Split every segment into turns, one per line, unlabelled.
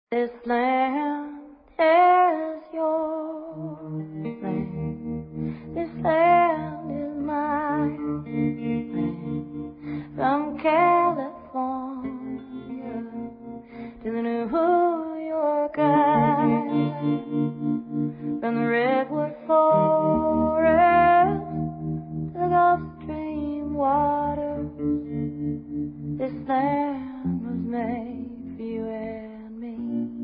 This land is your land. This land is mine. From California to the New York Island, from the redwood forest to the Gulf Stream waters, this land was made for you and me.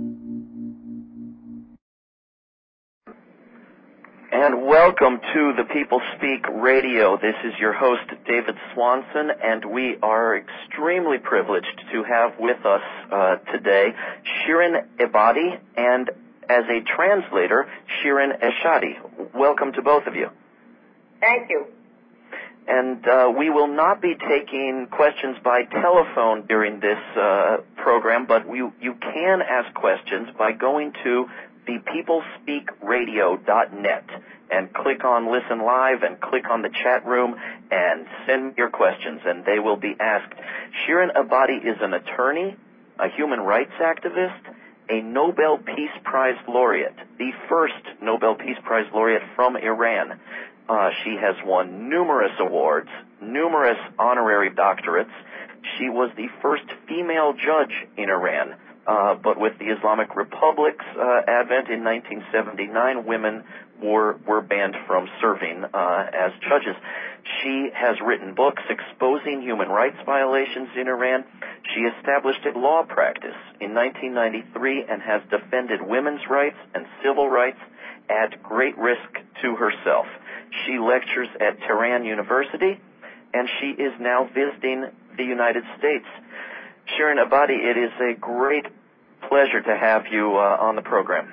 And welcome to the People Speak Radio. This is your host, David Swanson, and we are extremely privileged to have with us today Shirin Ebadi and, as a translator, Shirin Eshadi. Welcome to both of you.
Thank you.
And we will not be taking questions by telephone during this program, but you can ask questions by going to thepeoplespeakradio.net and click on Listen Live and click on the chat room and send your questions, and they will be asked. Shirin Ebadi is an attorney, a human rights activist, a Nobel Peace Prize laureate, the first Nobel Peace Prize laureate from Iran. She has won numerous awards, numerous honorary doctorates. She was the first female judge in Iran. But with the Islamic Republic's advent in 1979, women were banned from serving as judges. She has written books exposing human rights violations in Iran. She established a law practice in 1993 and has defended women's rights and civil rights at great risk to herself. She lectures at Tehran University, and she is now visiting the United States. Shirin Ebadi, it is a great pleasure to have you on the program.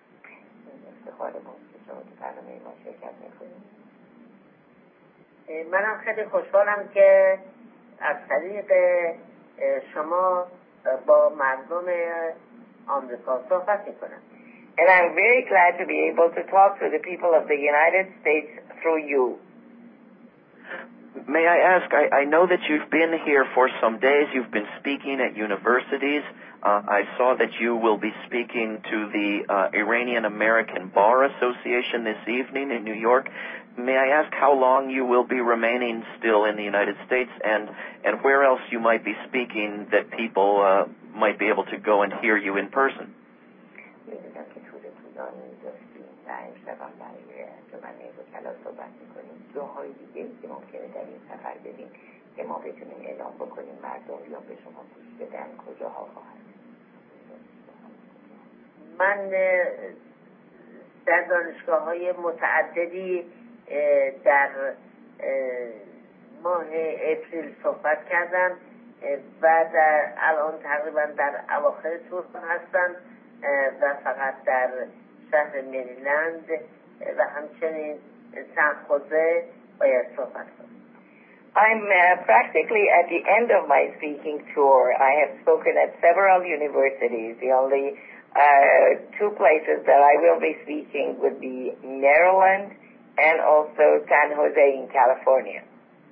منم خیلی خوشحالم که از طریق شما با مردم آمریکا صحبت میکنم. And I'm very glad to be able to talk to the people of the United States through you.
May I ask, I know that you've been here for some days. You've been speaking at universities. I saw that you will be speaking to the Iranian American Bar Association this evening in New York. May I ask how long you will be remaining still in the United States, and where else you might be speaking that people might be able to go and hear you in person?
من در دانشگاه‌های متعددی در ماه اپریل صحبت کردم و الان تقریبا در اواخر تور هستم و فقط در شهر مریلند و همچنین سن خوزه باید صحبت کنم. I'm practically at the end of my speaking tour. I have spoken at several universities. The only two places that I will be speaking would be Maryland and also San Jose in California.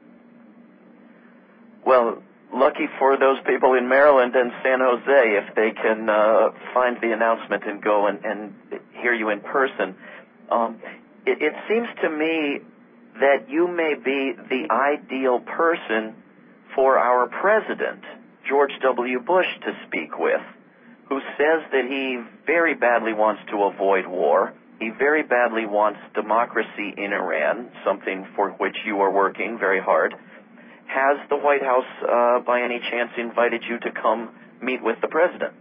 Well, lucky for those people in Maryland and San Jose if they can find the announcement and go and hear you in person. It seems to me that you may be the ideal person for our president, George W. Bush, to speak with, who says that he very badly wants to avoid war. He very badly wants democracy in Iran, something for which you are working very hard. Has the White House, by any chance, invited you to come meet with the president?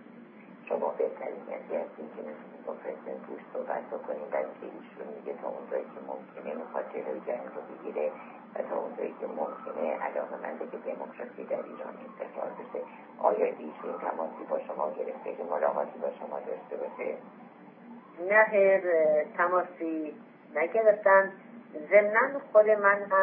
نه خیر، تماسی نگرفتن. ضمناً خود من هم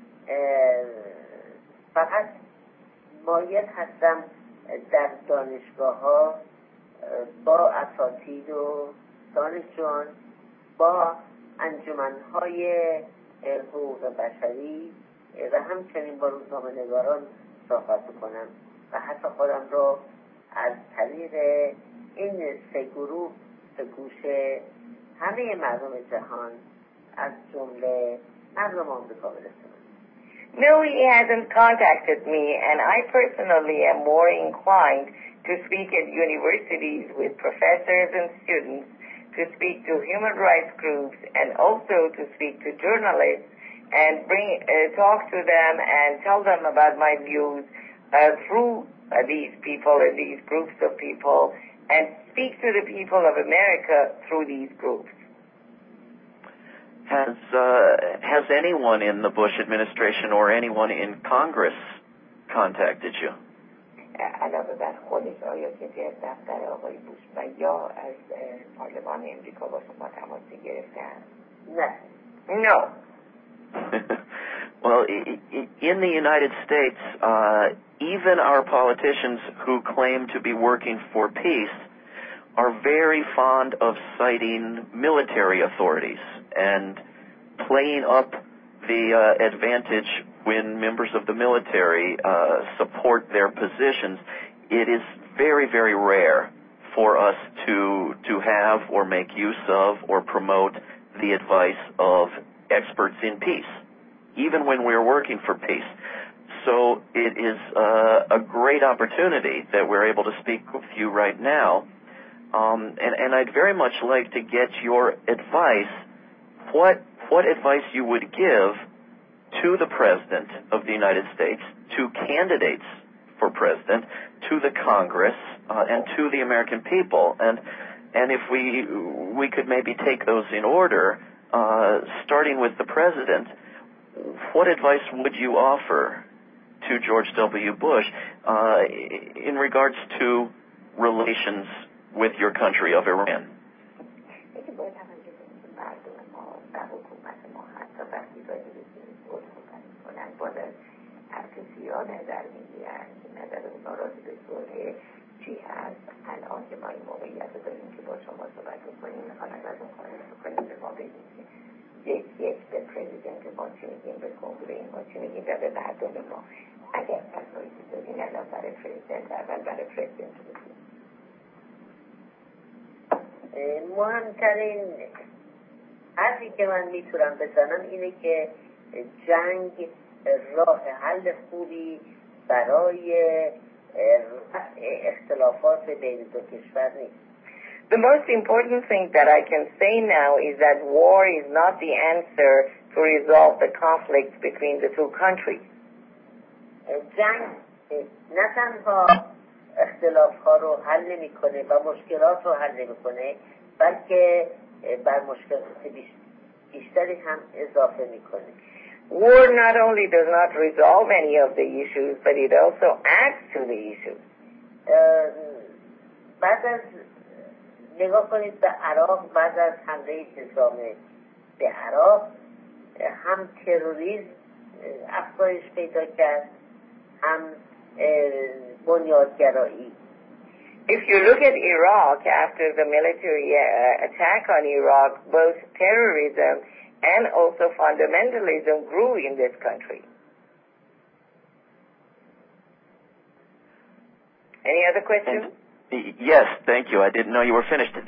فقط مایل هستم در دانشگاه ها با اساتید و دانشجویان، با انجمنهای حقوق بشری و همچنین با روزنامه‌نگاران صحبت بکنم و حتی خودم رو از طریق این سه گروه به گوش همه مردم جهان از جمله مردم آمریکا برسونه.
No, he hasn't contacted me, and I personally am more inclined to speak at universities with professors and students, to speak to human rights groups, and also to speak to journalists and talk to them and tell them about my views through these people and these groups of people, and speak to the people of America through these groups.
Has anyone in the Bush administration or anyone in Congress contacted you?
علاوه بر خودش آیا کسی از دفتر آقای بوش و یا از پارلمان امریکا با شما تماس گرفتن؟
نه.
No.
Well, in the United States, even our politicians who claim to be working for peace are very fond of citing military authorities and playing up the advantage when members of the military support their positions. It is very, very rare for us to have or make use of or promote the advice of experts in peace, even when we're working for peace. So it is a great opportunity that we're able to speak with you right now. And I'd very much like to get your advice, what advice you would give to the President of the United States, to candidates for President, to the Congress, and to the American people. And if we could maybe take those in order, starting with the President, what advice would you offer to George W. Bush in regards to relations with your country of Iran?
چی هست الان که ما این موقعیت رو داریم که با شما صحبت بکنیم میخوان ازتون خواهش بکنیم به ما بگیم یک به پرزیدنت ما چی میگیم، به کنگره ما چی میگیم و به مردم ما اگر تصایفی دارین الان برای پرزیدنت اول برای پرزیدنت بگیم.
مهمترین حرفی که من میتونم بزنم اینه که جنگ راه حل خوبی برای اختلافات بین دو کشور نیست.
The most important thing that I can say now is that war is not the answer to resolve the conflict between the two countries.
جنگ نه تنها اختلاف‌ها رو حل نمی‌کنه و مشکلات رو حل نمی‌کنه، بلکه بر مشکلات بیشتری هم اضافه می‌کنه.
War not only does not resolve any of the issues, but it also adds to the issues.
بعد از نگاه کنید به عراق، بعد از حمله نظام به عراق هم تروریسم افزایش پیدا کرد، هم بنیادگرایی.
If you look at Iraq, after the military attack on Iraq, both terrorism and also fundamentalism grew in this country. Any other questions?
Yes, thank you. I didn't know you were finished.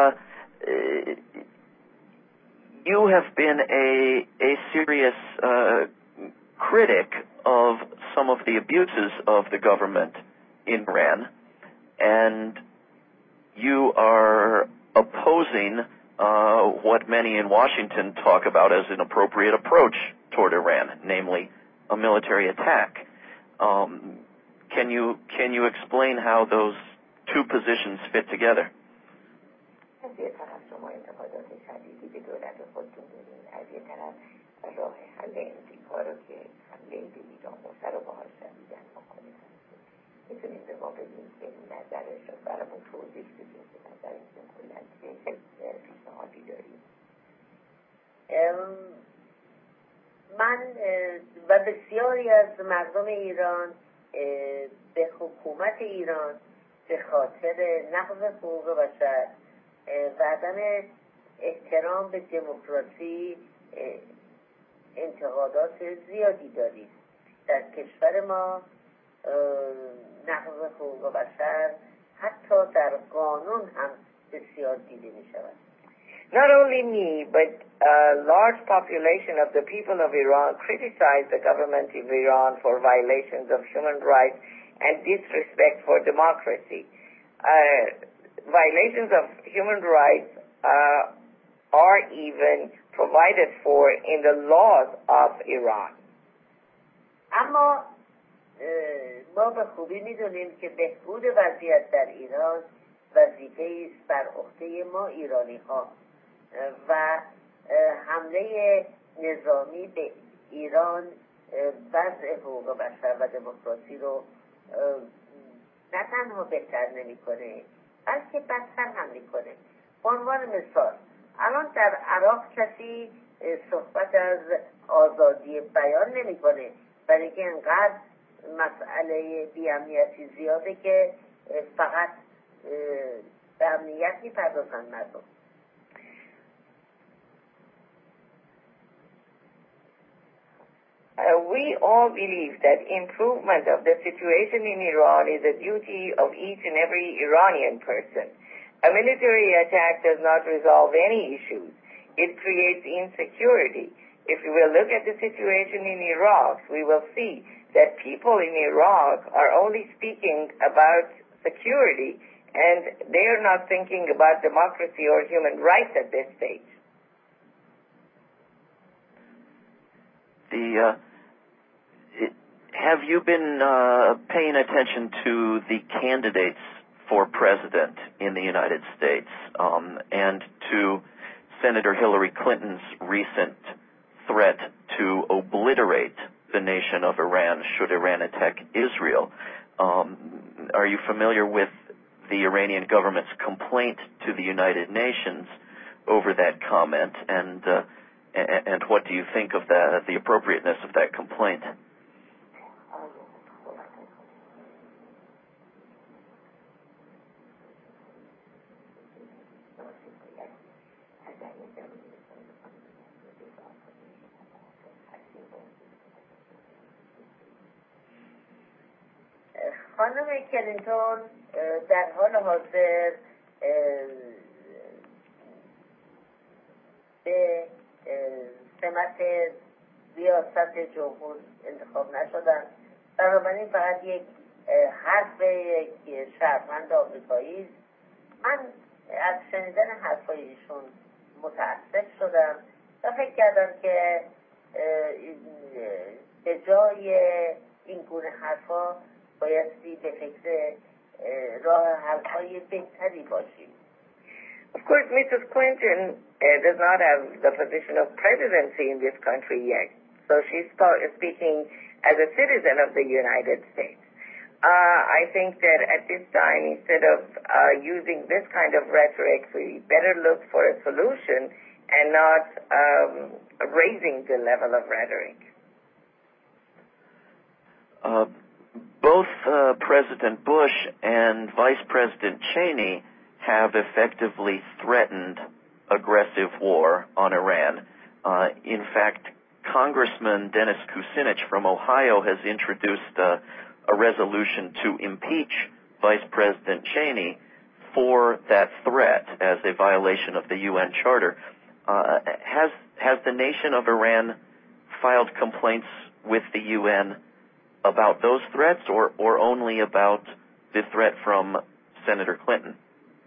You have been a serious critic of some of the abuses of the government in Iran, and you are opposing what many in Washington talk about as an appropriate approach toward Iran, namely a military attack. Can you explain how those two positions fit together?
من و بسیاری از مردم ایران به حکومت ایران به خاطر نقض حقوق بشر و عدم احترام به دموکراسی انتقادات زیادی داریم. در کشور ما نقض حقوق بشر حتی در قانون هم بسیار دیده می شود.
Not only me, but a large population of the people of Iran criticize the government of Iran for violations of human rights and disrespect for democracy. Violations of human rights are even provided for in the laws of Iran.
اما ما به خوبی می‌دونیم که بهبود وضعیت در ایران وظیفه‌ای است بر عهده ما ایرانی‌ها و حمله نظامی به ایران وضع حقوق بشر و دموکراسی رو نه تنها بهتر نمی‌کنه بلکه بدتر هم می‌کنه. به عنوان مثال الان در عراق کسی صحبت از آزادی بیان نمی‌کنه برای اینکه انقدر مسئله بی‌امنیتی زیاده که فقط به امنیت می‌پردازن مردم.
We all believe that improvement of the situation in Iran is a duty of each and every Iranian person. A military attack does not resolve any issues. It creates insecurity. If we will look at the situation in Iraq, we will see that people in Iraq are only speaking about security and they are not thinking about democracy or human rights at this stage.
Have you been paying attention to the candidates for president in the United States and to Senator Hillary Clinton's recent threat to obliterate the nation of Iran should Iran attack Israel? Are you familiar with the Iranian government's complaint to the United Nations over that comment, and what do you think of the appropriateness of that complaint?
خانم کلینتون در حال حاضر به سمت ریاست جمهور انتخاب نشدن، بنابراین فقط یک حرف یک شهروند آمریکایی است. من از شنیدن حرفای ایشون متأسف شدم و فکر کردم که به جای این گونه حرفا بایستی به فکر راه حل‌های بهتری باشیم.
Of course, Mrs. Clinton does not have the position of presidency in this country yet, so she's speaking as a citizen of the United States. I think that at this time, instead of using this kind of rhetoric, we better look for a solution and not raising the level of rhetoric.
Both President Bush and Vice President Cheney have effectively threatened aggressive war on Iran. In fact, Congressman Dennis Kucinich from Ohio has introduced a resolution to impeach Vice President Cheney for that threat as a violation of the UN Charter. Has the nation of Iran filed complaints with the UN about those threats or only about the threat from Senator Clinton?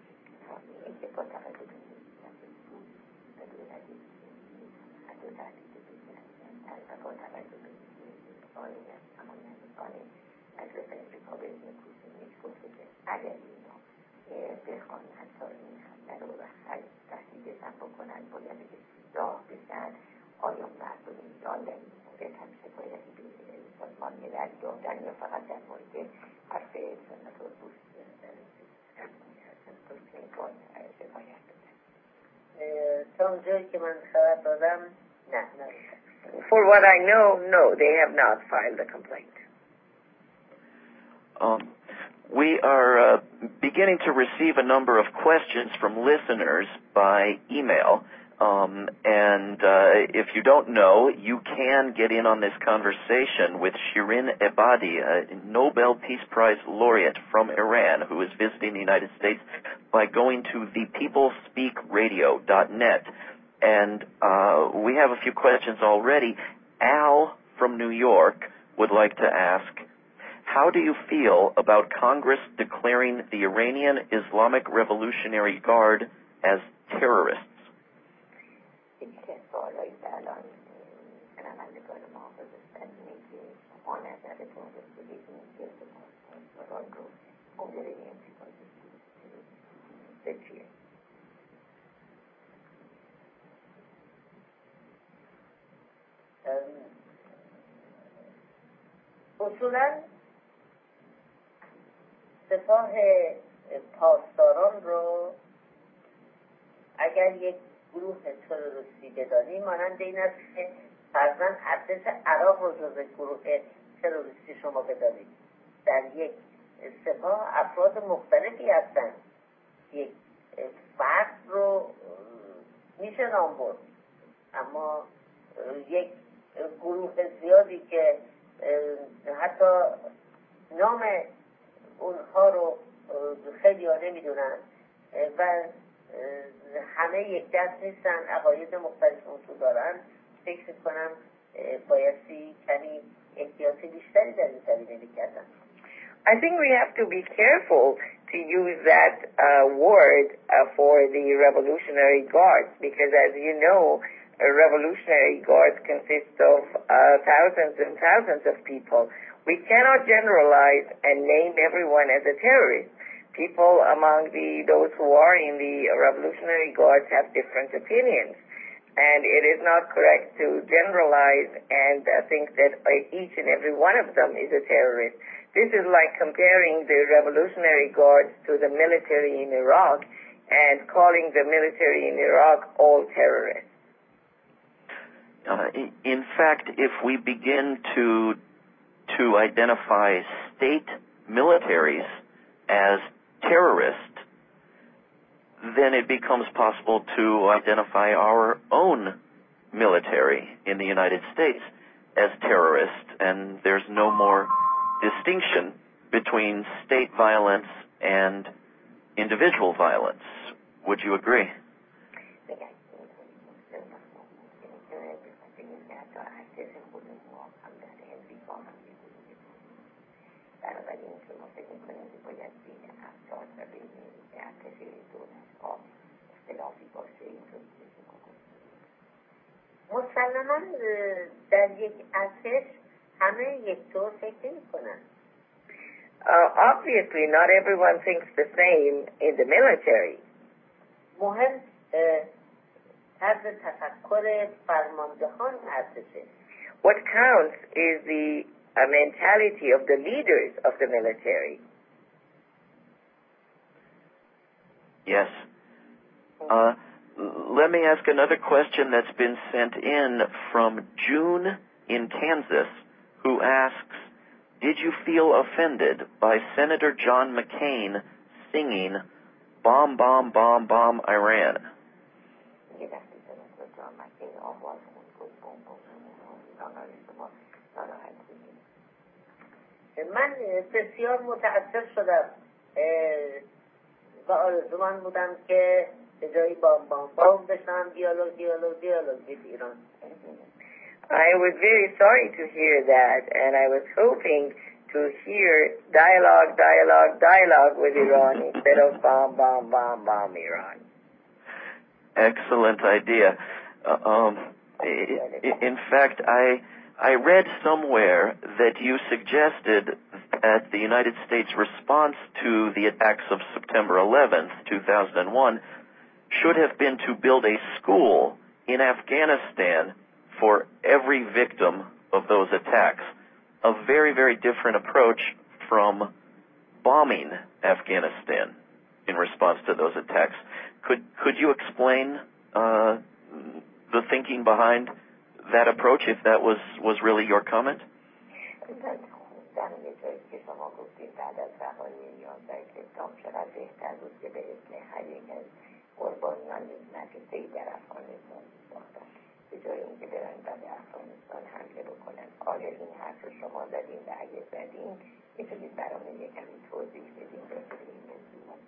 For what I know, no, they have not filed a complaint.
We are beginning to receive a number of questions from listeners by email. If you don't know, you can get in on this conversation with Shirin Ebadi, a Nobel Peace Prize laureate from Iran who is visiting the United States, by going to thepeoplespeakradio.net. And we have a few questions already. Al from New York would like to ask, how do you feel about Congress declaring the Iranian Islamic Revolutionary Guard as terrorists?
اصولا سپاه پاسداران رو اگر یک گروه تروریستی بدانیم مانند این است که فرضاً ارتش عراق رو جزو گروه تروریستی شما بدانید. در یک سپاه افراد مختلفی هستند. یک فرد رو میشه نام برد، اما یک گروه زیادی که حتی نام اونها رو خیلی ها نمیدونن و همه یک دست نیستن، عقاید مختلف اون تو دارن، فکر کنم بایستی کمی احتیاط بیشتری در این زمینه میکردن.
I think we have to be careful to use that word for the Revolutionary Guards, because as you know, Revolutionary Guards consist of thousands and thousands of people. We cannot generalize and name everyone as a terrorist. People among those who are in the Revolutionary Guards have different opinions, and it is not correct to generalize and think that each and every one of them is a terrorist. This is like comparing the Revolutionary Guards to the military in Iraq and calling the military in Iraq all terrorists.
In fact, if we begin to identify state militaries as terrorists, then it becomes possible to identify our own military in the United States as terrorists, and there's no more distinction between state violence and individual violence. Would you agree?
مسلماً در یک ارتش همه یک طور فکر نمی‌کنن.
Obviously, not everyone thinks the same in the military.
مهم طرز تفکر فرماندهان ارتشه.
What counts is the mentality of the leaders of the military.
Yes. Let me ask another question that's been sent in from June in Kansas, who asks, did you feel offended by Senator John McCain singing "Bomb, Bomb, Bomb, Bomb, Iran"?
من بسیار متأثر شدم و آرزومند بودم که به جایی بام بام بام بشنم دیالوگ with ایران.
I was very sorry to hear that, and I was hoping to hear dialogue with Iran instead of bomb Iran.
Excellent idea. In fact, I read somewhere that you suggested that the United States response to the attacks of September 11th, 2001, should have been to build a school in Afghanistan for every victim of those attacks. A very, very different approach from bombing Afghanistan in response to those attacks. Could you explain the thinking behind that approach, if that was really your comment?
قربانیان نفیسه‌ای در افغانستان ساختن به جای اینکه برن و به افغانستان حمله بکنن. آیا این حرف رو شما زدین و اگه زدین میتونید برامون یکمی توضیح بدین راجع به این موضوع؟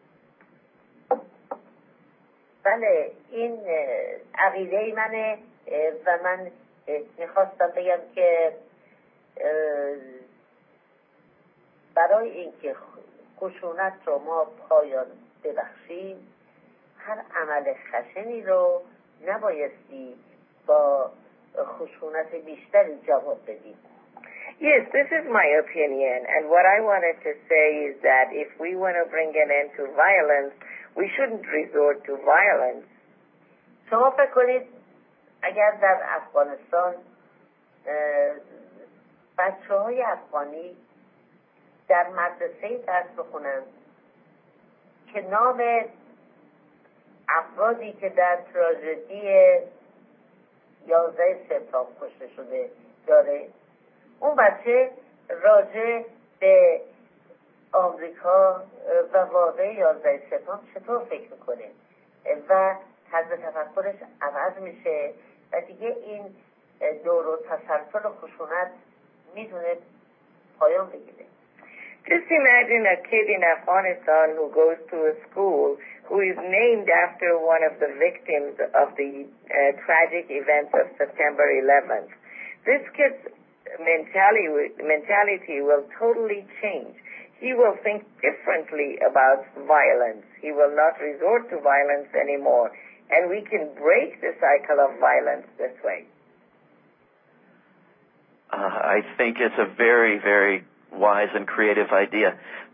بله، این عقیده منه و من میخواستم بگم که برای اینکه خشونت رو ما پایان ببخشیم هر عمل خشنی رو نبایستی با خشونت بیشتری جواب بدیم.
Yes, this is my opinion, and what I wanted to say is that if we want to bring an end to violence, we shouldn't resort to violence.
شما فکر کنید اگر در افغانستان بچه‌های افغانی در مدرسه درس بخونن که نام افرادی که در تراژدی 11 سپتامبر کشته شده داره، اون بچه راجع به آمریکا و واقع 11 سپتامبر چطور فکر میکنه و طرز تفکرش عوض میشه و دیگه این دور و تسلسل خشونت میتونه پایان بگیره.
Just imagine a kid in Afghanistan who goes to a school who is named after one of the victims of the tragic events of September 11th. This kid's mentality will totally change. He will think differently about violence. He will not resort to violence anymore. And we can break the cycle of violence this way.
I think it's a very, very wise and creative idea.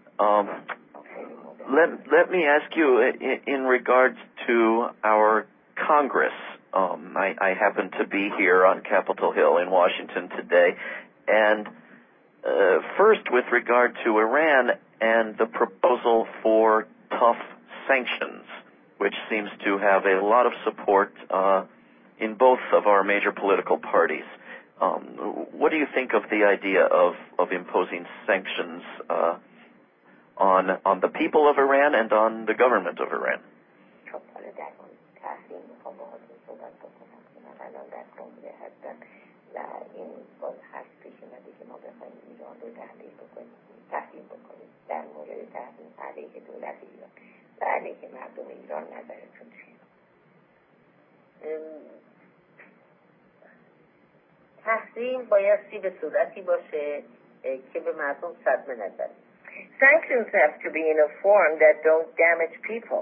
Let me ask you in regards to our Congress. I happen to be here on Capitol Hill in Washington today, and first with regard to Iran and the proposal for tough sanctions, which seems to have a lot of support in both of our major political parties. What do you think of the idea of imposing sanctions on the people of Iran and on the government of Iran?
تحریم بایستی به صورتی باشه که به مردم صدمه نزنه.
Sanctions have to be in a form that don't damage people.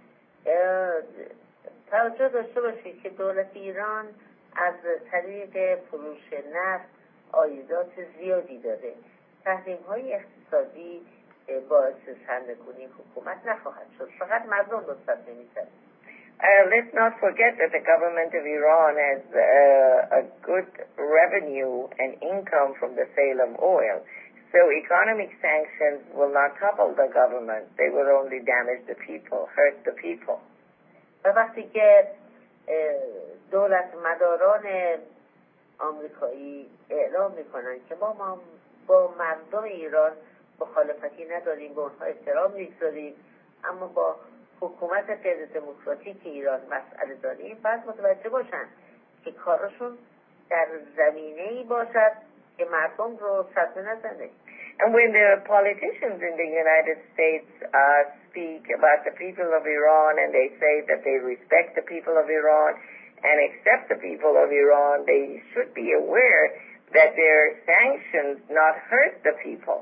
توجه داشته باشید که دولت ایران از طریق فروش نفت عایدات زیادی داره. تحریم‌های اقتصادی باعث سرنگونی حکومت نخواهد شد، فقط مردم رو صدمه می‌زنه.
Let's not forget that the government of Iran has a good revenue and income from the sale of oil. So economic sanctions will not topple the government. They will only damage the people, hurt the people.
و وقتی که دولت مداران آمریکایی اعلام میکنن که ما با مردم ایران مخالفتی نداریم، به اونها احترام میگذاریم، اما با حکومت غیر دموکراتیک ایران مسئله داریم، باید متوجه باشن که کارشون در زمینه‌ای باشد که مردم رو صدمه نزنه.
And when the politicians in the United States speak about the people of Iran and they say that they respect the people of Iran and accept the people of Iran, they should be aware that their sanctions not hurt the people.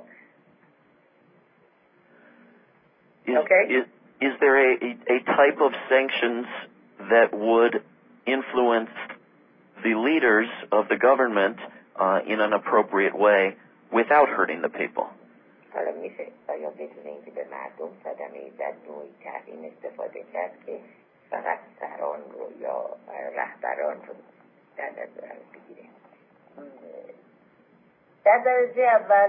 Okay?
Is there a type of sanctions that would influence the leaders of the government in an appropriate way without hurting the people?
حالا میشه آیا بدون اینکه به مردم صدمه زد نوعی تحریم استفاده کرد که فقط سران رو یا رهبران رو در نظر بگیره؟
در درجه اول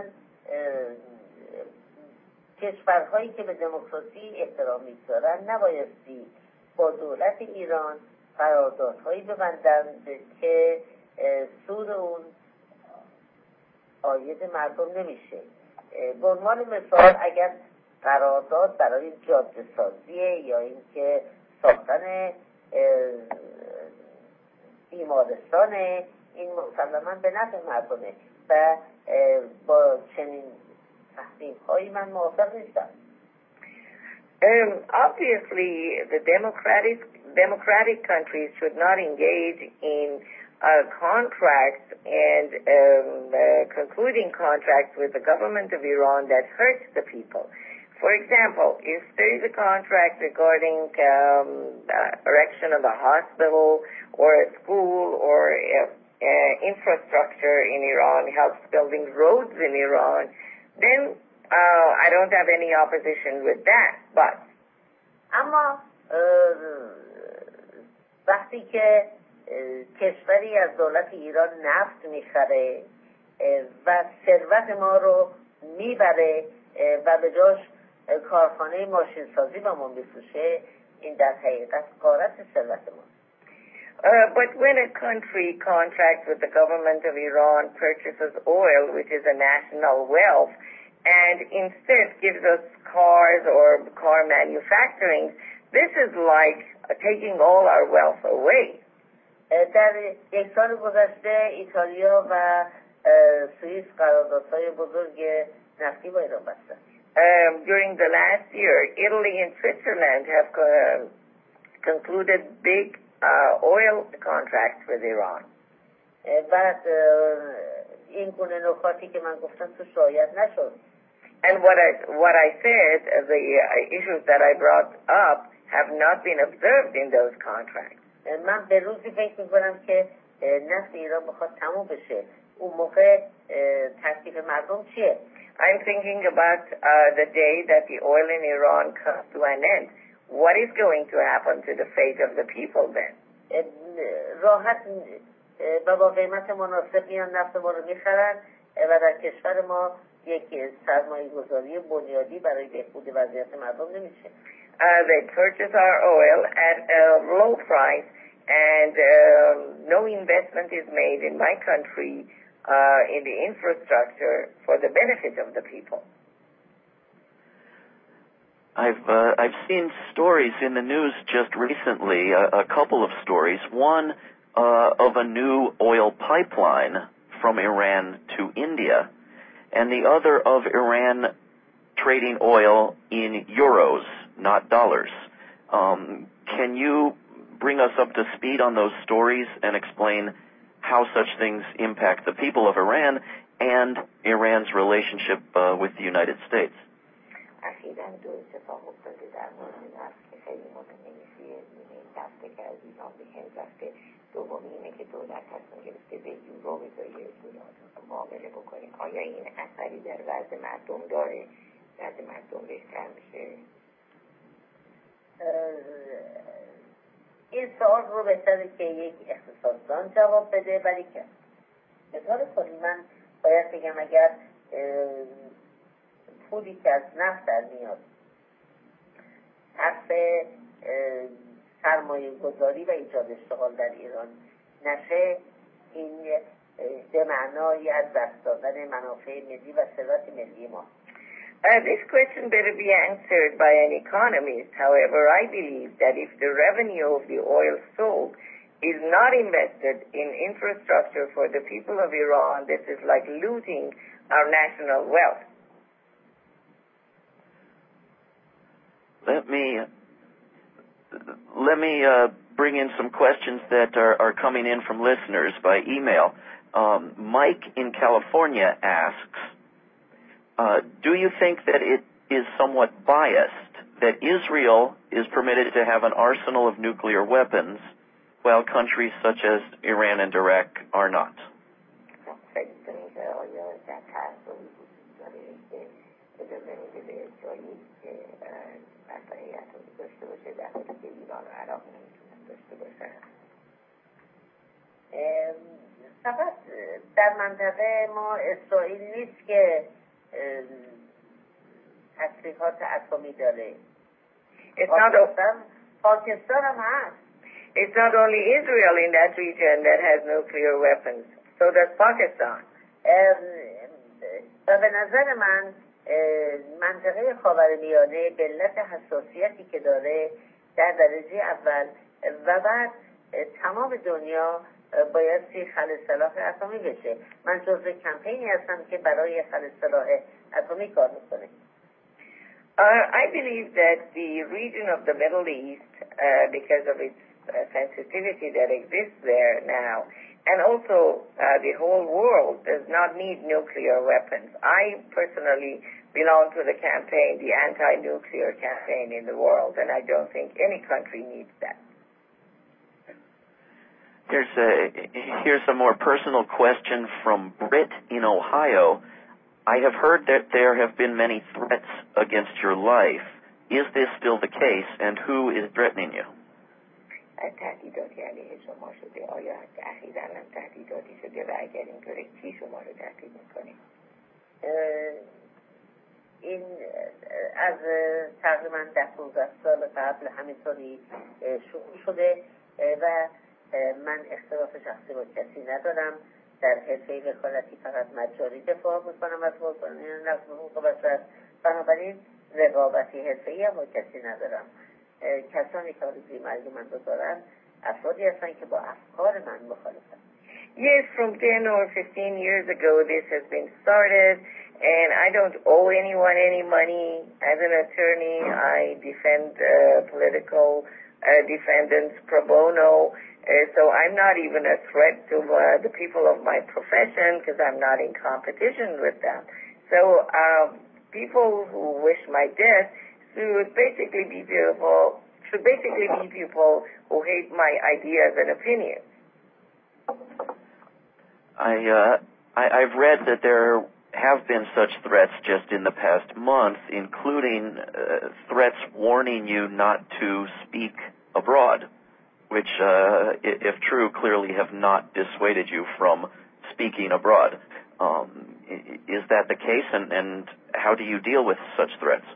کشورهایی که به دموکراسی احترام می‌گذارند نبایستی با دولت ایران قراردادهایی ببندند که سود اون عاید مردم نمیشه. به عنوان مثال اگر قرارداد برای جاده سازی یا اینکه ساختن بیمارستان، این مسلماً به نفع مردمه و با چنین تحریم هایی من موافق نیستم.
Obviously, the democratic countries should not engage in contracts and concluding contracts with the government of Iran that hurts the people. For example, if there is a contract regarding erection of a hospital or a school or infrastructure in Iran, helps building roads in Iran, then I don't have any opposition with that. But
اما وقتی که کشوری از دولت ایران نفت میخره و ثروت ما رو میبره و به جاش کارخانه ماشین سازی با ما میفروشه، این در حقیقت غارت ثروت ما.
But when a country contracts with the government of Iran, purchases oil, which is a national wealth, and instead gives us cars or car manufacturing, this is like taking all our wealth away.
در یک سال گذشته ایتالیا و سوئیس قراردادهای بزرگ نفتی با ایران بستند.
During the last year, Italy and Switzerland have concluded big oil contracts with Iran.
بعد این گونه نکاتی که من گفتم تو شاید نشد.
And what I said, the issues that I brought up have not been observed in those contracts.
من به روزی فکر میکنم که نفت ایران بخواد تموم بشه، اون موقع تکلیف مردم چیه؟
I'm thinking about the day that the oil in Iran comes to an end. What is going to happen to the fate of the people then?
راحت و با قیمت مناسب میان نفت ما رو میخرن و در کشور ما یک سرمایه گذاری بنیادی برای بهبود وضعیت مردم نمیشه.
They purchase our oil at a low price and no investment is made in my country in the infrastructure for the benefit of the people.
I've seen stories in the news just recently, a couple of stories. One of a new oil pipeline from Iran to India, and the other of Iran trading oil in euros, not dollars. Can you bring us up to speed on those stories and explain how such things impact the people of Iran and Iran's relationship with the United States?
اخیراً دو اتفاق افتاده در مورد نفت که خیلی مهمه. این دسته که از ایران به هند رفته. دومی اینه که دولت تصمیم گرفته به یورو به جای دلار معامله بکنه. آیا این اثری در وضع مردم داره؟ وضع مردم بهتر میشه؟
این سوال رو بهتره که یک اقتصاددان جواب بده، ولی که به طور کلی من باید بگم اگر پولی که از نفت در میاد صرف سرمایه گذاری و ایجاد اشتغال در ایران نشه، این به معنای از دست دادن منافع ملی و ثروت ملی ما.
This question better be answered by an economist. However, I believe that if the revenue of the oil sold is not invested in infrastructure for the people of Iran, this is like looting our national wealth.
Let me bring in some questions that are coming in from listeners by email. Mike in California asks, do you think that it is somewhat biased that Israel is permitted to have an arsenal of nuclear weapons while countries such as Iran and Iraq are not?
فقط در منطقه ما اسرائیل نیست که تسلیحات اتمی داره. پاکستان هم هست.
It's not only Israel in that region that has nuclear weapons. So does Pakistan.
و به نظر من منطقه خاورمیانه به علت حساسیتی که داره در درجه اول و بعد تمام دنیا بایستی خل سلاح اتمی بشه. من جزو کمپینی هستم که برای خل سلاح اتمی کار میکنه.
I believe that the region of the Middle East, because of its sensitivity that exists there now, and also the whole world does not need nuclear weapons. I personally belong to the campaign, the anti-nuclear campaign in the world, and I don't think any country needs that.
Here's a more personal question from Britt in Ohio. I have heard that there have been many threats against your life. Is this still the case, and who is threatening you?
تهدیداتی علیه شما شده. آیا اخیراً هم تهدیداتی شده و اگر اینطوره کی شما رو تهدید میکنه؟
این از تقریباً 10-15 سال قبل همینطوری شروع شده و من اختلاف شخصی با کسی ندارم. در حرفه وکالتی فقط مجاری دفاع میکنم از نقض حقوق بشر، بنابراین رقابتی حرفه‌ای هم با کسی ندارم. کسانی که آرزوی مرگ من رو دارن افرادی هستن که با افکار من مخالفن.
Yes, from 10 or 15 years ago this has been started, and I don't owe anyone any money. As an attorney, I defend political defendants pro bono. So I'm not even a threat to the people of my profession because I'm not in competition with them. So people who wish my death should basically be people who hate my ideas and opinions.
I've read that there have been such threats just in the past month, including threats warning you not to speak abroad, which, if true, clearly have not dissuaded you from speaking abroad. Is that the case, and how do you deal with such threats?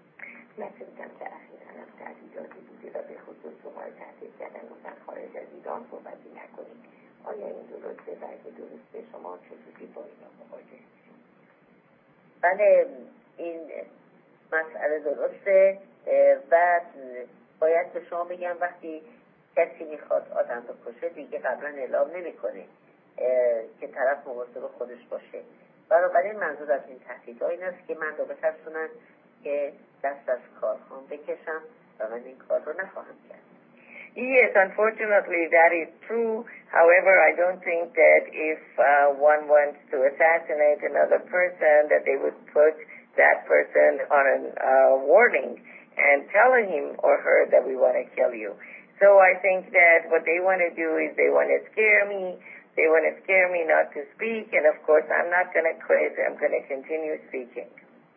بله، این مسئله درسته و باید به شما بگم وقتی کسی میخواد آدم بکشه دیگه قبلا اعلام نمیکنه که طرف مواظب خودش باشه. بنابراین منظور از این تهدیدها این است که من رو بترسونن که دست از کارخوان بکشم و من این کار رو نخواهم کرد.
Yes, unfortunately that is true. However, I don't think that if one wants to assassinate another person that they would put that person on a warning and telling him or her that we want to kill you. So I think that what they want to do is they want to scare me. They want to scare me not to speak, and of course I'm not going to quit. I'm going to continue speaking.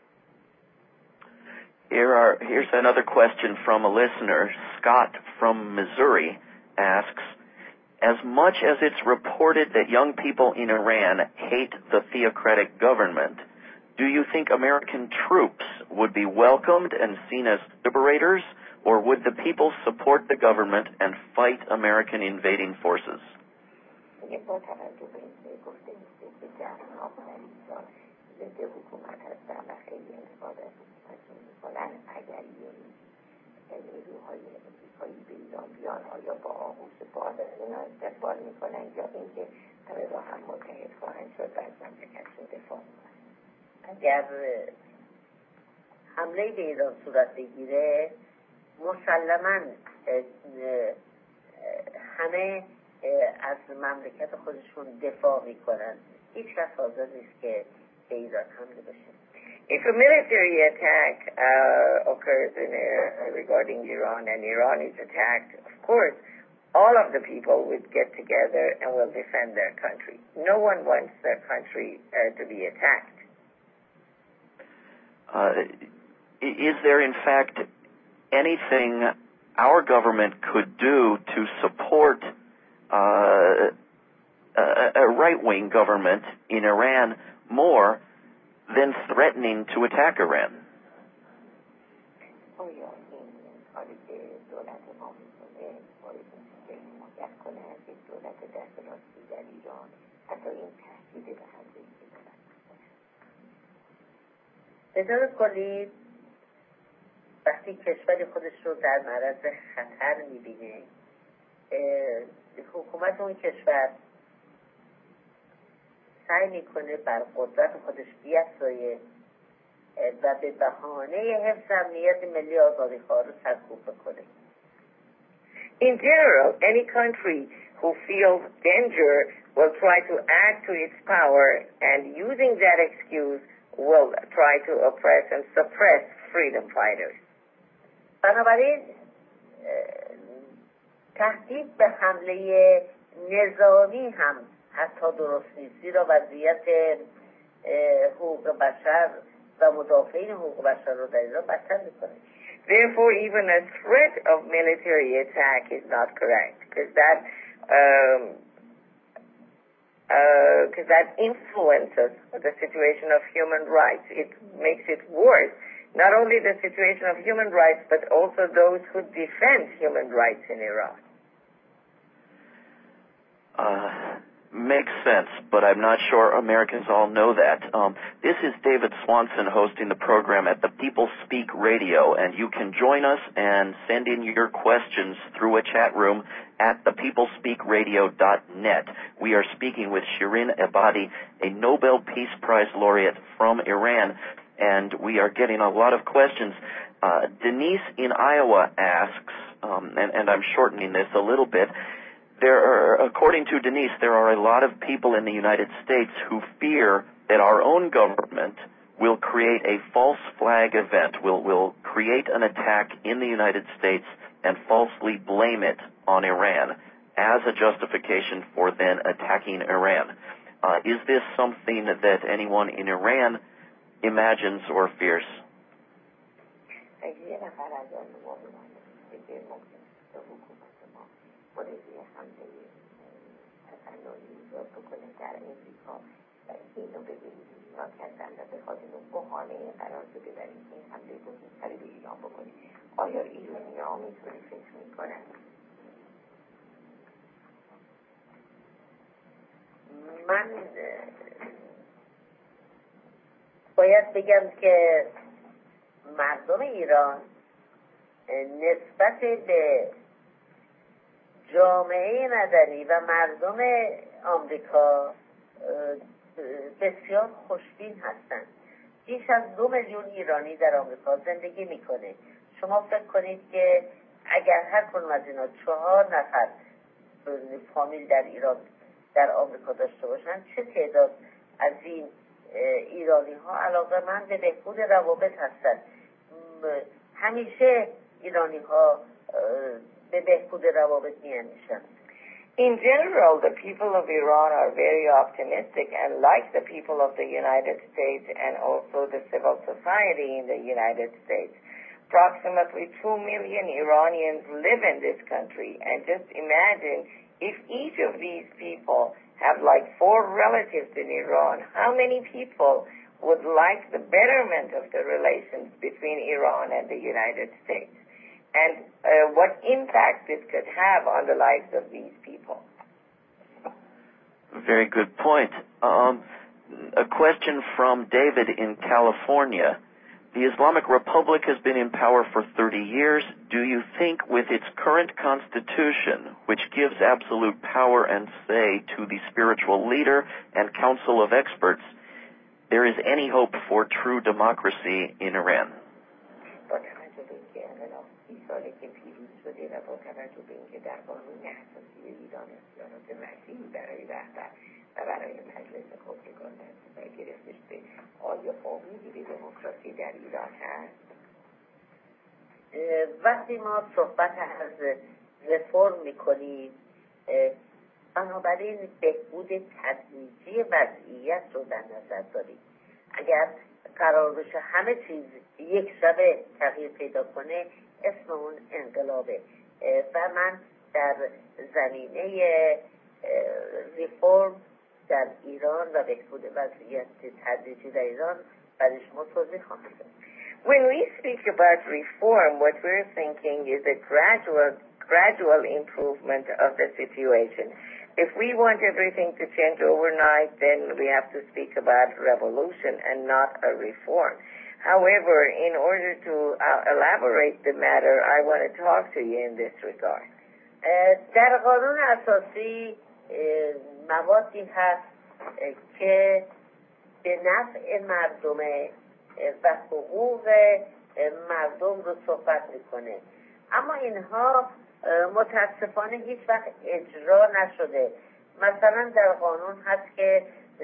Here's another question from a listener. Scott from Missouri asks, as much as it's reported that young people in Iran hate the theocratic government, do you think American troops would be welcomed and seen as liberators, or would the people support the government and fight American invading forces?
اگر حمله به ایران صورت بگیره مسلماً همه از مملکت خودشون دفاع میکنن. هیچ کس حاضر نیست که به ایران حمله بشه.
If a military attack occurs regarding Iran and Iran is attacked, of course, all of the people would get together and will defend their country. No one wants their country to be attacked.
Is there, in fact, anything our government could do to support a right-wing government in Iran more than threatening to attack Iran?
به طور کلی وقتی کشوری خودش رو در معرض خطر میبینه، حکومت اون کشور سعی میکنه بر قدرت خودش بیفزایه و به بهانه حفظ امنیت ملی آزادیخواه رو سرکوب بکنه.
In general, any country who feels danger will try to add to its power, and using that excuse will try to oppress and suppress freedom fighters.
بنابراین تهدید به حمله نظامی هم حتی درست نیست، زیرا وضعیت حقوق بشر و مدافعین حقوق بشر رو در ایران بدتر میکنه.
Therefore, even a threat of military attack is not correct, because that influences the situation of human rights. It makes it worse. Not only the situation of human rights, but also those who defend human rights in Iran.
Makes sense, but I'm not sure Americans all know that. This is David Swanson hosting the program at the People Speak Radio, and you can join us and send in your questions through a chat room at thepeoplespeakradio.net. We are speaking with Shirin Ebadi, a Nobel Peace Prize laureate from Iran, and we are getting a lot of questions. Denise in Iowa asks, and I'm shortening this a little bit, according to Denise, there are a lot of people in the United States who fear that our own government will create a false flag event, will create an attack in the United States and falsely blame it on Iran as a justification for then attacking Iran. Is this something that anyone in Iran imagines or fears?
من باید بگم که مردم ایران نسبت به جامعه مدنی و مردم آمریکا بسیار خوشبین هستند. بیش از 2 میلیون ایرانی در آمریکا زندگی میکنه. شما فکر کنید که اگر هر کدوم از اینا 4 نفر فامیل در ایران در آمریکا داشته باشن، چه تعداد از این ایرانی ها علاقه‌مند به بهبود روابط هستند. همیشه ایرانی ها به بهبود روابط می‌اندیشند.
In general, the people of Iran are very optimistic, and like the people of the United States and also the civil society in the United States. Approximately 2 million Iranians live in this country, and just imagine if each of these people have like 4 relatives in Iran, how many people would like the betterment of the relations between Iran and the United States? And what impact this could have on the lives of these people.
Very good point. A question from David in California. The Islamic Republic has been in power for 30 years. Do you think with its current constitution, which gives absolute power and say to the spiritual leader and council of experts, there is any hope for true democracy in Iran?
سالی که پیروز شده و با توجه به اینکه در قانون اساسی ایران اختیارات وسیعی برای رهبر و برای مجلس خبرگان در گرفته شده، آیا امیدی به دموکراسی در ایران هست؟
وقتی ما صحبت از رفرم میکنیم، بنابراین بهبود تدریجی وضعیت رو در نظر داریم. اگر قرار بشه همه چیز یک شبه تغییر پیدا کنه، اسم اون انقلابه و من در زمینه ریفورم در ایران و بهبود وضعیت تدریجی در ایران برای شما توضیح خواهم داد.
When we speak about reform, what we're thinking is a gradual improvement of the situation. If we want everything to change overnight, then we have to speak about revolution and not a reform. However, in order to elaborate the matter, I want to talk to you in this regard.
در قانون اساسی موادی هست که به نفع مردمه و حقوق مردم رو صحبت میکنه، اما اینها متاسفانه هیچ وقت اجرا نشده. مثلا در قانون هست که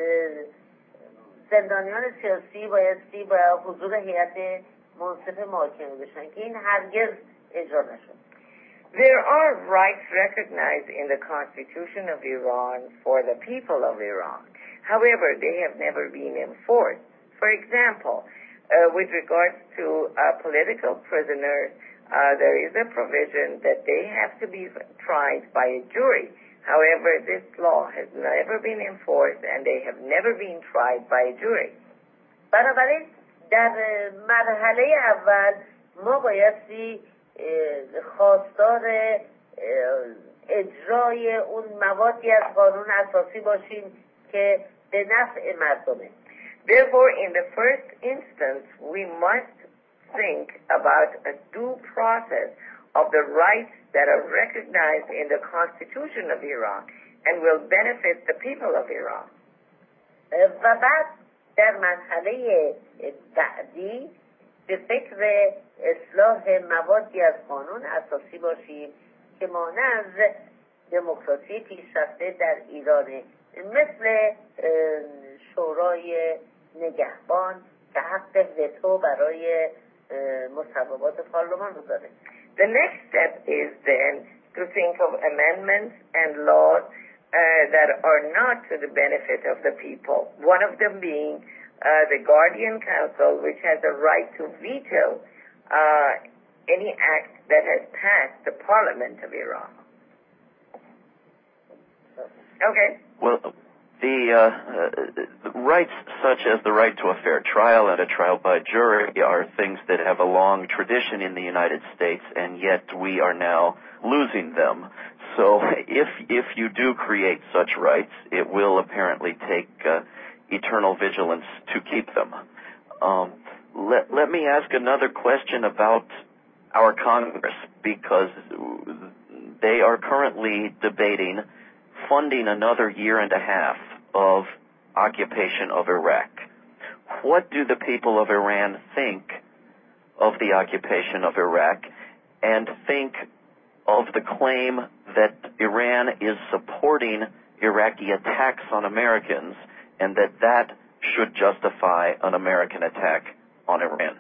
زندانیان سیاسی بایستی با حضور هیئت منصف محاکمه بشن که این هرگز اجرا نشد.
There are rights recognized in the Constitution of Iran for the people of Iran. However, they have never been enforced. For example, with regards to political prisoners, there is a provision that they have to be tried by a jury. However, this law has never been enforced and they have never been tried by a jury.
بنابراین در مرحله اول ما بایستی خواستار اجرای اون موادی از قانون اساسی باشیم که به نفع مردمه.
Therefore, in the first instance, we must think about a due process of the rights that are recognized in the Constitution of Iran and will benefit the people of Iran.
و بعد در مرحله بعدی به فکر اصلاح موادی از قانون اساسی باشیم که مانند دموکراسی پیشرفته در ایرانه، مثل شورای نگهبان که حق وتو برای مصوبات پارلمان رو داره.
The next step is then to think of amendments and laws that are not to the benefit of the people. One of them being the Guardian Council, which has a right to veto any act that has passed the Parliament of Iran. Okay.
Well, the rights such as the right to a fair trial and a trial by jury are things that have a long tradition in the United States, and yet we are now losing them. So if you do create such rights, it will apparently take eternal vigilance to keep them. Let me ask another question about our Congress, because they are currently debating funding another year and a half of occupation of Iraq. What do the people of Iran think of the occupation of Iraq, and think of the claim that Iran is supporting Iraqi attacks on Americans and that should justify an American attack on Iran?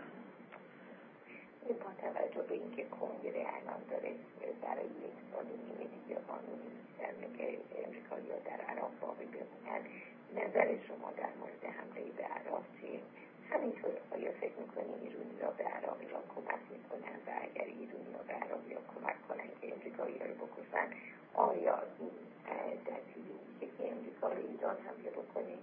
نظر شما در مورد حمله به عراق چیه؟ همینطور آیا فکر میکنید ایرانی‌ها به عراقی‌ها کمک میکنن و اگر ایرانی‌ها به عراقی‌ها کمک کنن که امریکایی‌ها رو بکشن، آیا این دلیلی میشه که امریکا رو ایران حمله بکنه؟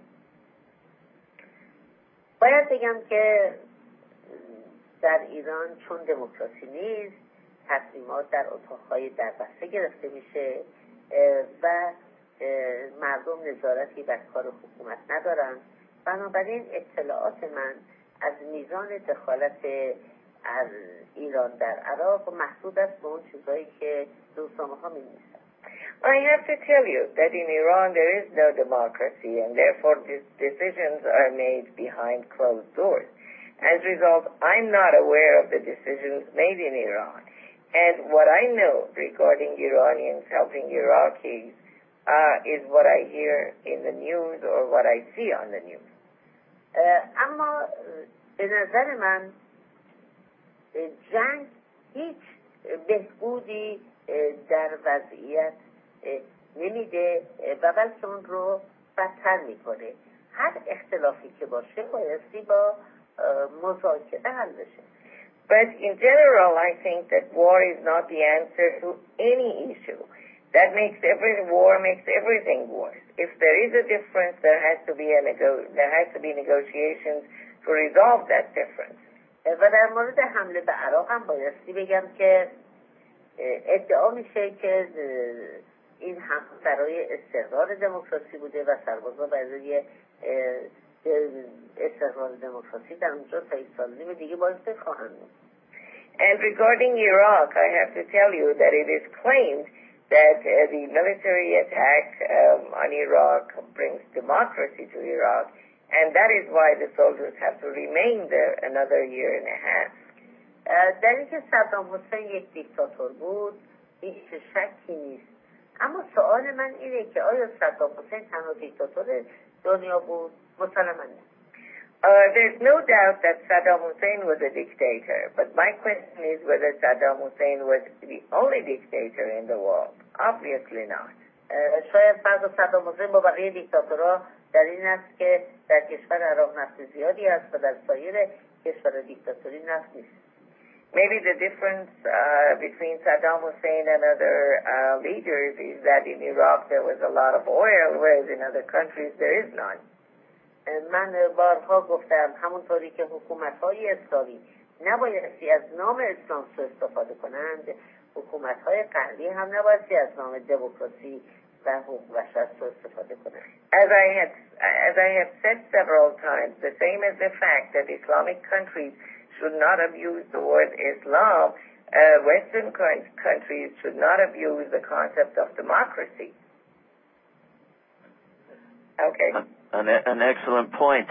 باید بگم که در ایران چون دموکراسی نیست، تصمیمات در اتاق‌های دربسته گرفته میشه و مردم نظارتی بر کار حکومت ندارن. بنابراین اطلاعات من از میزان دخالت از ایران در عراق محدود است به اون چیزایی که روزنامه‌ها می‌نویسن.
I have to tell you that in Iran there is no democracy, and therefore decisions are made behind closed doors. As a result, I'm not aware of the decisions made in Iran. And what I know regarding Iranians helping Iraqis is what I hear in the news or what I see on the news.
اما به نظر من جنگ هیچ بهبودی در وضعیت نمیده و بلکه اون رو بدتر میکنه. هر اختلافی که باشه بایستی با مذاکره حل بشه.
But in general, I think that war is not the answer to any issue. That makes war makes everything worse. If there is a difference, there has to be negotiations to resolve that difference.
و در مورد حمله به عراق هم بایستی بگم که ادعا میشه که این هم برای استقرار دموکراسی بوده و سربازا برای استقرار دموکراسی در اونجا تا 1 سال نیم دیگه باعث خواهند بود.
And regarding Iraq, I have to tell you that it is claimed that the military attack on Iraq brings democracy to Iraq, and that is why the soldiers have to remain there another year and a half.
در اینکه صدام حسین یک دیکتاتور بود هیچ شکی نیست، اما سوال من اینه که آیا صدام حسین تنها دیکتاتور دنیا بود؟ مسلماً نه.
There's no doubt that Saddam Hussein was a dictator, but my question is whether Saddam Hussein was the only dictator in the world. Obviously not.
شاید فرق صدام حسین با بقیه دیکتاتورها در این است که در کشور عراق نفت زیادی است و در سایر کشور دیکتاتوری نفت نیست.
Maybe the difference between Saddam Hussein and other leaders is that in Iraq there was a lot of oil, whereas in other countries there is none.
من بارها گفتم همونطوری که حکومت‌های اسلامی نبایستی از نام اسلام سوء استفاده کنند، حکومت‌های غربی هم نبایستی از نام دموکراسی و حقوق بشر سوء استفاده کنند.
As I have said several times, the same as the fact that Islamic countries should not abuse the word Islam, Western countries should not abuse the concept of democracy. Okay.
An excellent point.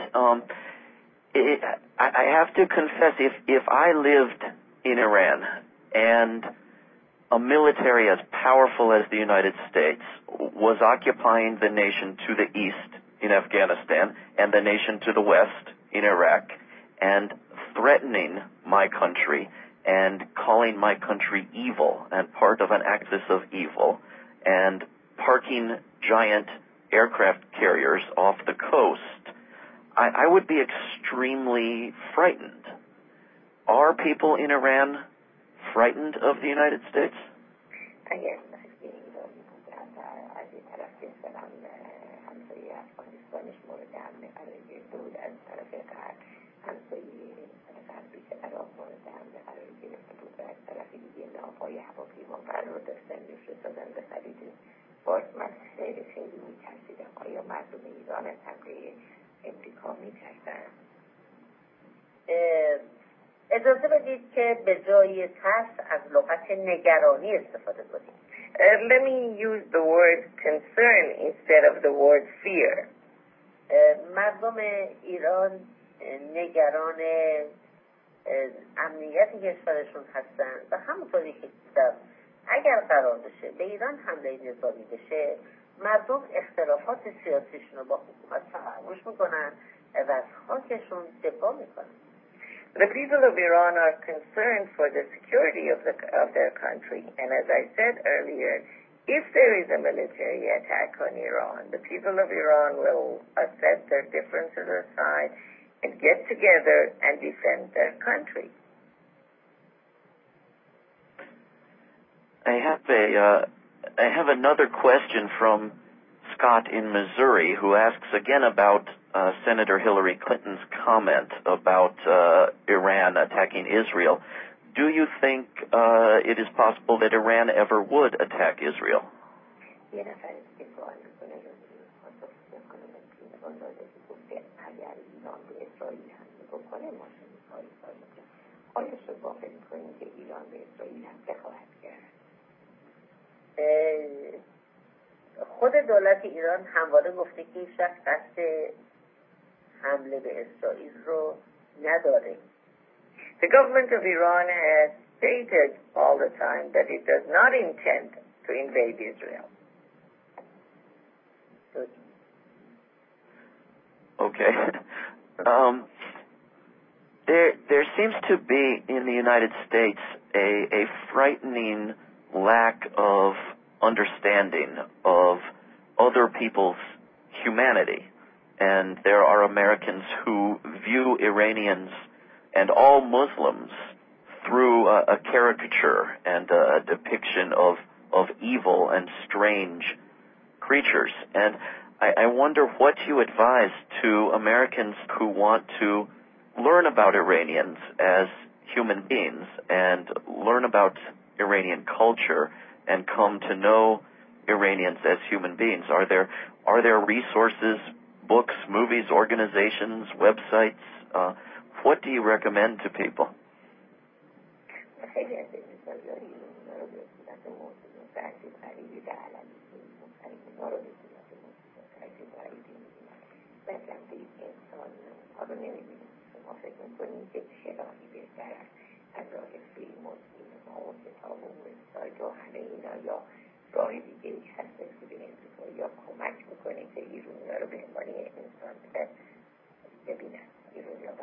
I have to confess, if I lived in Iran and a military as powerful as the United States was occupying the nation to the east in Afghanistan and the nation to the west in Iraq and threatening my country and calling my country evil and part of an axis of evil and parking giant aircraft carriers off the coast, I would be extremely frightened. Are people in Iran frightened of the United States?
Again,
اجازه بدید که به جای ترس از لغت نگرانی استفاده کنیم.
Let me use the word concern instead of the word fear.
مردم ایران نگران امنیت کشورشون هستند و همونطوری که گفتم اگر قرار بشه به ایران حمله نظامی بشه مردم اختلافات سیاسیشون رو با حکومت فراموش میکنن و از خاکشون دفاع میکنن.
The people of Iran are concerned for the security of their country, and as I said earlier, if there is a military attack on Iran, the people of Iran will set their differences aside and get together and defend their country.
I have another question from Scott in Missouri, who asks again about Senator Hillary Clinton's comment about Iran attacking Israel. Do you think it is possible that Iran ever would attack Israel?
خود دولت ایران همواره گفته که هیچ وقت قصد حمله به اسرائیل رو نداره.
The government of Iran has stated all the time that it does not intend to invade Israel.
Okay. There seems to be in the United States a frightening lack of understanding of other people's humanity. And there are Americans who view Iranians and all Muslims through a caricature and a depiction of evil and strange creatures. And I wonder what you advise to Americans who want to learn about Iranians as human beings and learn about Iranian culture and come to know Iranians as human beings. Are there resources, books, movies, organizations, websites? What do you recommend to people?
راهی دیگه ای هستش که به انتظار یا کمک میکنه که ایرونی ها رو به عنوان انسان ببینن ایرونی ها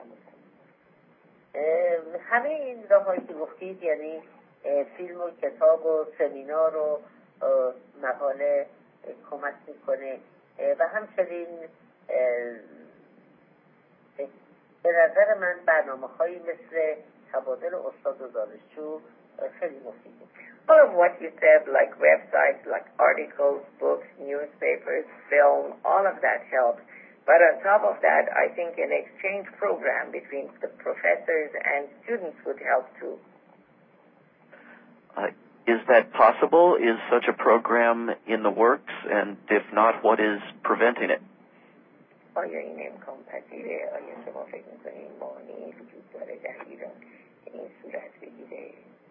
همه این راهایی که گفتید، یعنی فیلم و کتاب و سمینار و مقاله کمک میکنه و همچنین به نظر من برنامه هایی مثل تبادل استاد و دانشجو خیلی مفیده.
All of what you said, like websites, like articles, books, newspapers, film, all of that helps. But on top of that, I think an exchange program between the professors and students would help too.
Is that possible? Is such a program in the works? And if not, what is preventing it?
آیا این امکان پذیره؟ آیا شما فکر میکنید مانعی وجود داره در ایران این صورت بگیره؟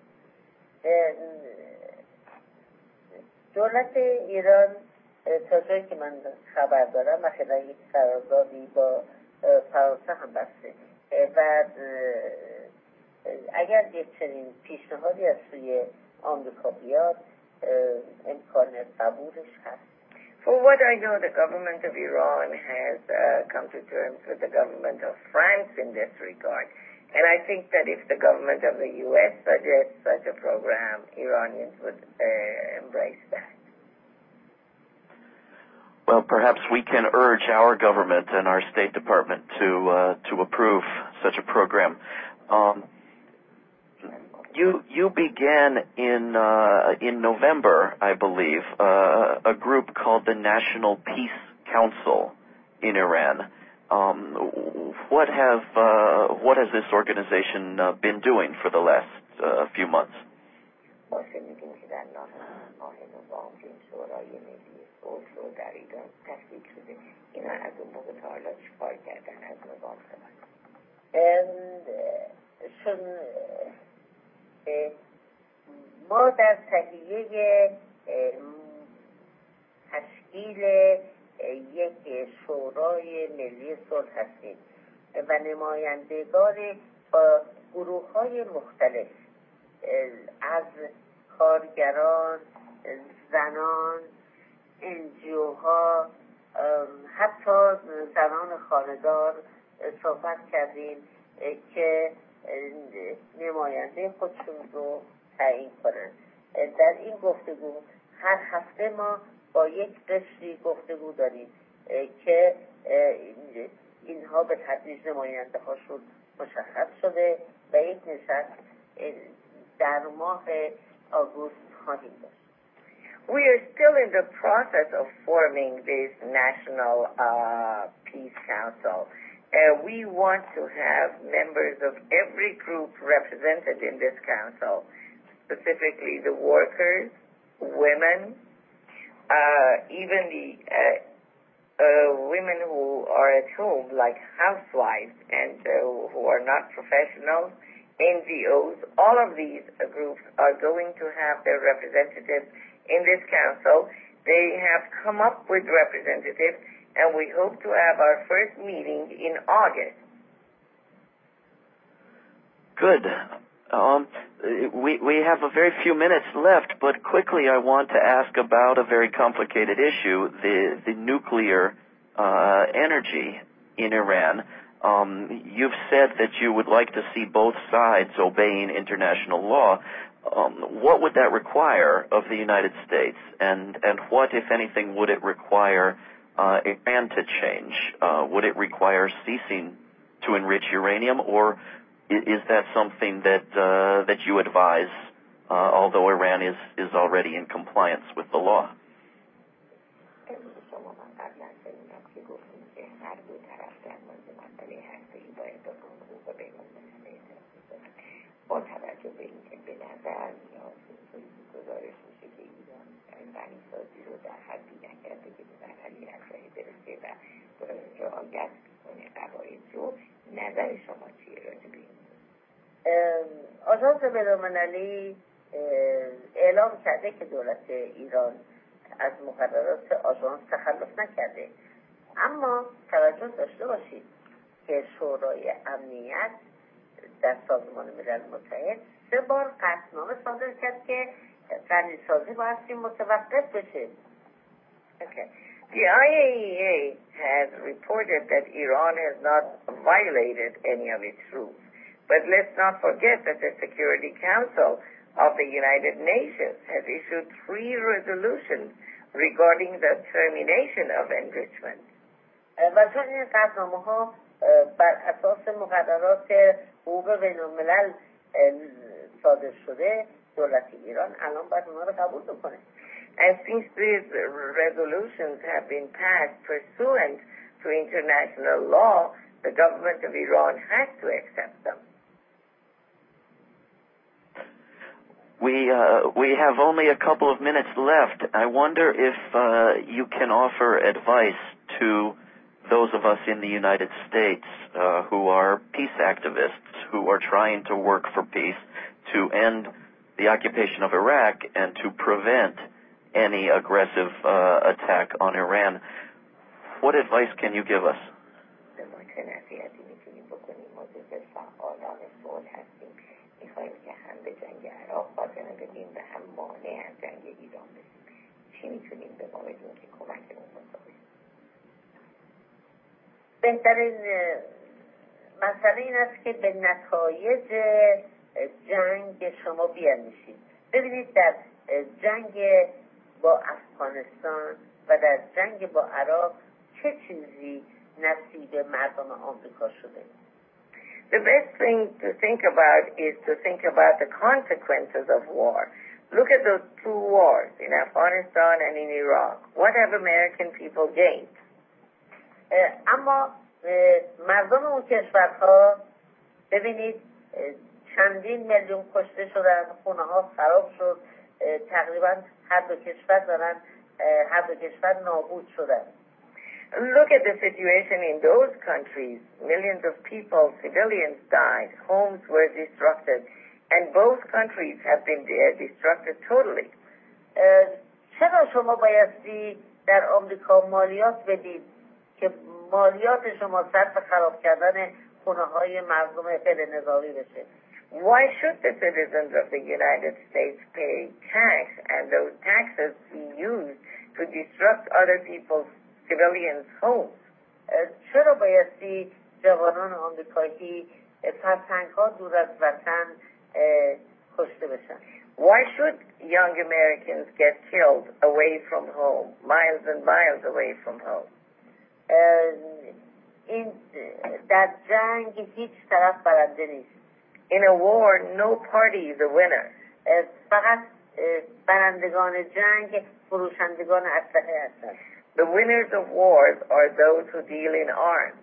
دولت ایران تا جایی که من خبر دارم مثلا یک قراردادی با فرانسه هم بسته و اگر یک چنین پیشنهادی از سوی آمریکا بیاد امکان قبولش هست.
For what I know, the government of Iran has come to terms with the government of France in this regard. And I think that if the government of the U.S. suggests such a program, Iranians would embrace that.
Well, perhaps we can urge our government and our State Department to approve such a program. You began in November, I believe, a group called the National Peace Council in Iran. What has this organization been doing for the last few months?
ما در تهیه تشکیل یک شورای ملی صلح هستیم و نمایندگان با گروه‌های مختلف از کارگران، زنان، انجیوها، حتی زنان خانه‌دار صحبت کردیم که نماینده خودشون رو تعیین کنن. در این گفتگو هر هفته ما با یک قشری گفتگو داریم که اینها به تدریج نماینده هاشون مشخص شده و یک نشست در ماه آگوست خواهیم داشت.
We are still in the process of forming this National Peace Council. We want to have members of every group represented in this council, specifically the workers, women, even the women who are at home, like housewives, and who are not professionals, NGOs. All of these groups are going to have their representatives in this council. They have come up with representatives, and we hope to have our first meeting in August.
Good. We have a very few minutes left, but quickly I want to ask about a very complicated issue, the nuclear energy in Iran. You've said that you would like to see both sides obeying international law. What would that require of the United States, and what, if anything, would it require Iran to change? Would it require ceasing to enrich uranium, or is that something that you advise, although Iran is already in compliance with the law?
با توجه به اینکه به نظر میاد گزارش باعث میشه که ایران غنیسازی رو در حدی نکرده که به مرحله اسلحه برسه و رعایت کنه قواعد رو. نظر شما چیه راجع به این؟
آژانس بین‌المللی اعلام کرده که دولت ایران از مقررات آژانس تخلف نکرده، اما توجه داشته باشید که شورای امنیت در سازمان ملل متحد 3 بار قطعنامه صادر کرد که غنیسازی بایستی متوقف بشه.
Okay. The IAEA has reported that Iran has not violated any of its rules. But let's not forget that the Security Council of the United Nations has issued 3 resolutions regarding the termination of enrichment.
و چون این قطعنامه ها بر اساس مقررات حقوق بین الملل صادر شده، دولت ایران الان باید اونا رو قبول بکنه.
And since these resolutions have been passed pursuant to international law, the government of Iran has to accept them.
We have only a couple of minutes left. I wonder if you can offer advice to those of us in the United States who are peace activists, who are trying to work for peace, to end the occupation of Iraq and to prevent any aggressive attack on Iran. What advice can you give us?
بهترین مسئله این است که به نتایج جنگ شما بیاندیشید. ببینید در جنگ با افغانستان و در جنگ با عراق چه چیزی نصیب مردم آمریکا شده.
The best thing to think about is to think about the consequences of war. Look at those 2 wars in Afghanistan and in Iraq. What have American people gained?
اما مردم اون کشورها ببینید چندین میلیون کشته شدن، خونه ها خراب شد، تقریبا هر دو کشور نابود شدن.
Look at the situation in those countries. Millions of people, civilians died, homes were disrupted, and both countries have been destructed totally.
چرا شما بایستی در آمریکا مالیات بدید که مالیات شما صرف خراب کردن خونه های مردم غیر نظامی بشه؟
Why should the citizens of the United States pay tax and those taxes be used to disrupt other people's civilians' homes?
چرا بایستی جوانان آمریکایی فرسنگ‌ها دور از وطن کشته بشن؟
Why should young Americans get killed away from home, miles and miles away from home?
این در جنگ هیچ طرف برنده نیست.
In a war, no party is a winner.
فقط برندگان جنگ فروشندگان اسلحه هستند.
The winners of wars are those who deal in arms.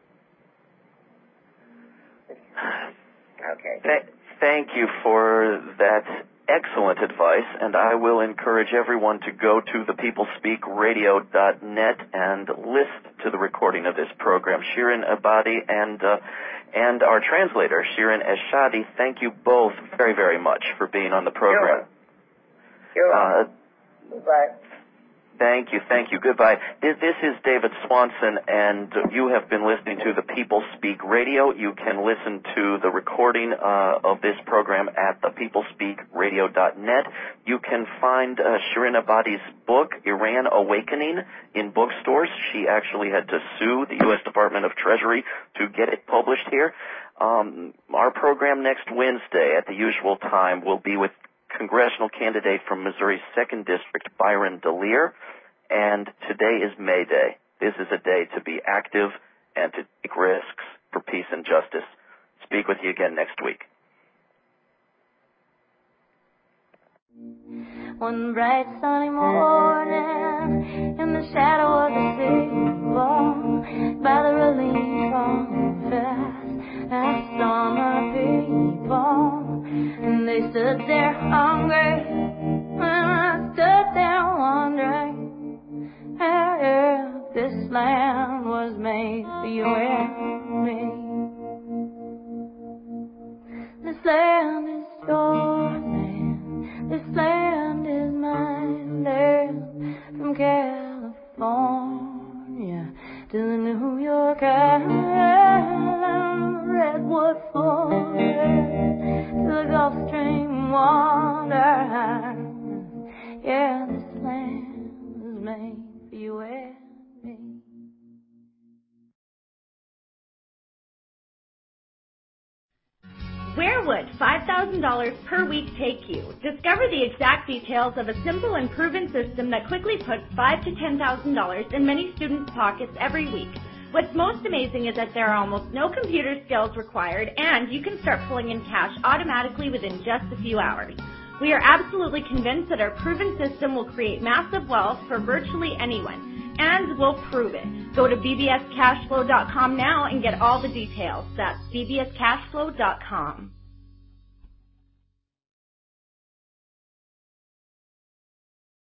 Okay.
Thank you for that excellent advice, and I will encourage everyone to go to thepeoplespeakradio.net and listen to the recording of this program. Shirin Ebadi and our translator, Shirin Eshadi, thank you both very, very much for being on the program.
You're welcome.
Goodbye.
Thank you. Goodbye. This is David Swanson, and you have been listening to the People Speak Radio. You can listen to the recording of this program at thepeoplespeakradio.net. You can find Shirin Ebadi's book, Iran Awakening, in bookstores. She actually had to sue the U.S. Department of Treasury to get it published here. Our program next Wednesday at the usual time will be with congressional candidate from Missouri's 2nd District, Byron Dallier, and today is May Day. This is a day to be active and to take risks for peace and justice. Speak with you again next week.
One bright sunny morning, in the shadow of the steeple, by the relief fast, I saw my people, and they stood there hungry. made for you and me. This land is your land, this land is mine, land from California to the New York Island, redwood forest to the Gulf Stream water. Yeah, this land is made for you and me.
Where would $5,000 per week take you? Discover the exact details of a simple and proven system that quickly puts $5,000 to $10,000 in many students' pockets every week. What's most amazing is that there are almost no computer skills required, and you can start pulling in cash automatically within just a few hours. We are absolutely convinced that our proven system will create massive wealth for virtually anyone, and we'll prove it. Go to bbscashflow.com now and get all the details. That's bbscashflow.com.